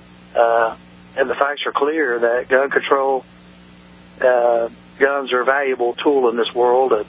and the facts are clear that gun control, guns are a valuable tool in this world. And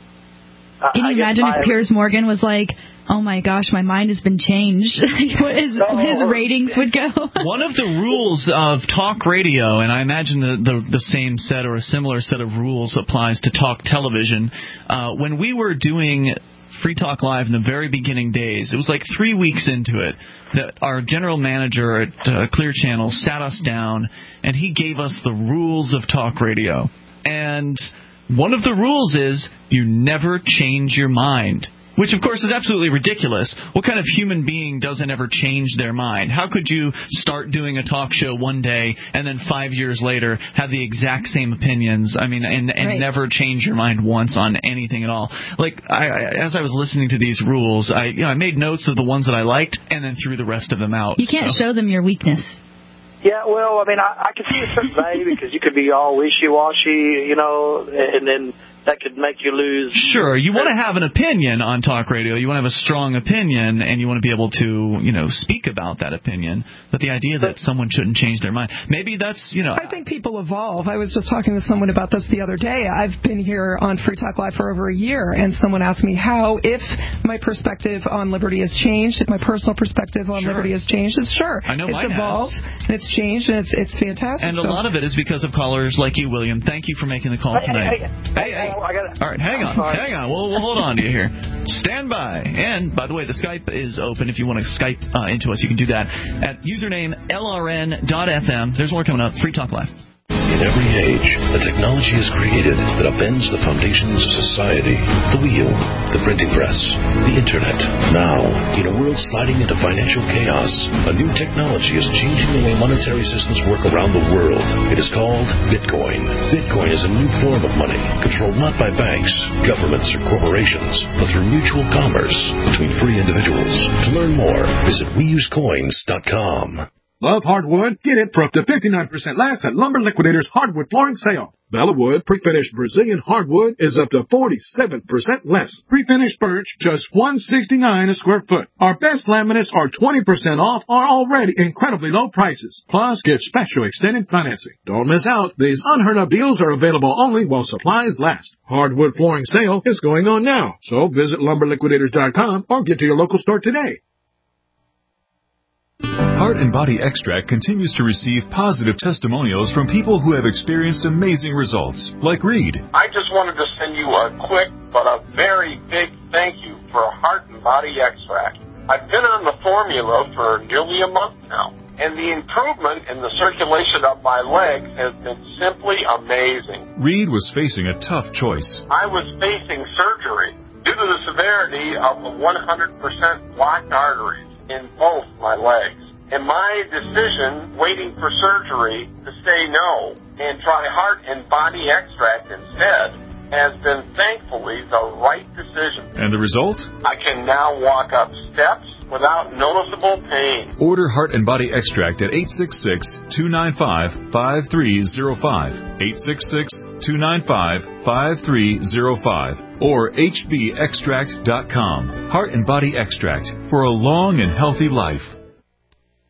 can you imagine if Piers Morgan was like, oh my gosh, my mind has been changed? His ratings would go. One of the rules of talk radio, and I imagine the same set or a similar set of rules applies to talk television. When we were doing Free Talk Live in the very beginning days, it was like 3 weeks into it, that our general manager at Clear Channel sat us down, and he gave us the rules of talk radio. And one of the rules is you never change your mind. Which, of course, is absolutely ridiculous. What kind of human being doesn't ever change their mind? How could you start doing a talk show one day and then 5 years later have the exact same opinions? I mean, and right. Never change your mind once on anything at all. Like, as I was listening to these rules, I made notes of the ones that I liked and then threw the rest of them out. You can't show them your weakness. Yeah, well, I mean, I can see a certain value because you could be all wishy-washy, and then that could make you lose. Sure, you want to have an opinion on talk radio. You want to have a strong opinion, and you want to be able to, speak about that opinion. But the idea that someone shouldn't change their mind, maybe that's, I think people evolve. I was just talking to someone about this the other day. I've been here on Free Talk Live for over a year, and someone asked me if my perspective on liberty has changed, if my personal perspective on liberty has changed. It's sure. I know it's mine evolved, has. and it's changed, and it's fantastic. And a lot of it is because of callers like you, William. Thank you for making the call tonight. Hey. All right, hang on. We'll hold on to you here. Stand by. And, by the way, the Skype is open. If you want to Skype into us, you can do that at username LRN.FM. There's more coming up. Free Talk Live. In every age, a technology is created that upends the foundations of society. The wheel, the printing press, the internet. Now, in a world sliding into financial chaos, a new technology is changing the way monetary systems work around the world. It is called Bitcoin. Bitcoin is a new form of money, controlled not by banks, governments, or corporations, but through mutual commerce between free individuals. To learn more, visit WeUseCoins.com. Love hardwood? Get it for up to 59% less at Lumber Liquidators Hardwood Flooring Sale. Bellawood pre-finished Brazilian hardwood is up to 47% less. Pre-finished birch, just $169 a square foot. Our best laminates are 20% off or already incredibly low prices. Plus, get special extended financing. Don't miss out. These unheard of deals are available only while supplies last. Hardwood Flooring Sale is going on now. So visit LumberLiquidators.com or get to your local store today. Heart and Body Extract continues to receive positive testimonials from people who have experienced amazing results, like Reed. I just wanted to send you a quick but a very big thank you for Heart and Body Extract. I've been on the formula for nearly a month now, and the improvement in the circulation of my legs has been simply amazing. Reed was facing a tough choice. I was facing surgery due to the severity of the 100% blocked arteries in both my legs. And my decision, waiting for surgery, to say no and try heart and body extract instead, has been thankfully the right decision. And the result? I can now walk up steps without noticeable pain. Order Heart and Body Extract at 866-295-5305, 866-295-5305, or hbextract.com. Heart and Body Extract for a long and healthy life.